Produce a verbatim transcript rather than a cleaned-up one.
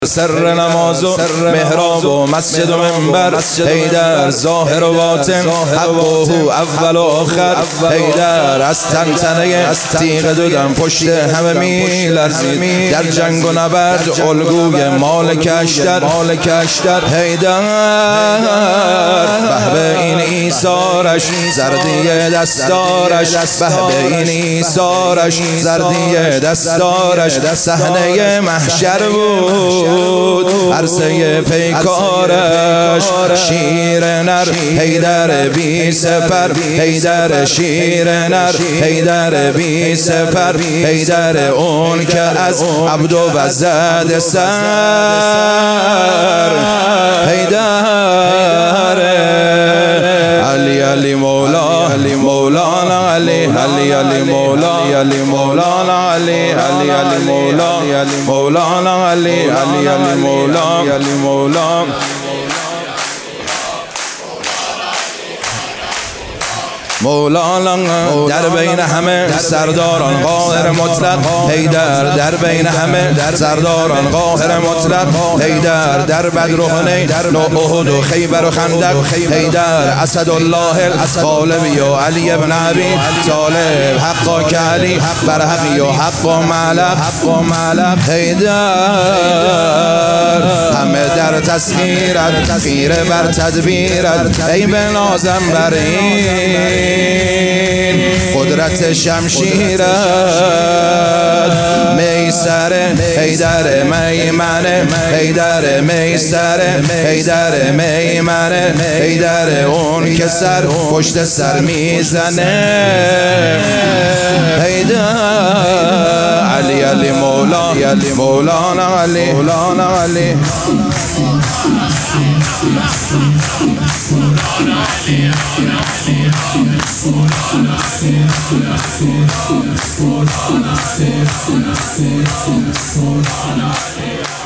سر نماز و محراب و مسجد و منبر، حیدر ظاهر و باطن، حقه اول و آخر. حیدر از تنتنه تیغ دودم پشت همه می لرزید، در جنگ و نبرد الگوی مالک اشتر. حیدر به به این ایثارش، زردی دستارش، به به این ایثارش، زردی دستارش. صحنه محشر بود عرصه پیکارش، شیر نر حیدر بی سپر، حیدر شیر نر حیدر بی سپر. حیدر اون که از عبد و زد سر، حیدر علی علی مولا علی مولانا علی علی علی مولا علی مولانا علی علی علی مولا علی مولانا علی علی علی مولا علی مولا. مولانا در بین همه سرداران قاهر مطلق، حیدر در بین همه سرداران قاهر مطلق. حیدر در بدر و حنین و احد و خیبر و خندق. حیدر اسدالله الغالبی و علی ابن ابی طالب، حقا که علی بر حقی و حق و معلق. حیدر همه در تسخیرت، خیره بر تدبیرت، ای به نازم برین قدرت شمشیرت. میسر حیدر میمنه، حیدر میسر حیدر میمنه. حیدر اون که سر پشت سر میزنه. حیدر علی علی مولا علی مولانا علی مولانا علی مولانا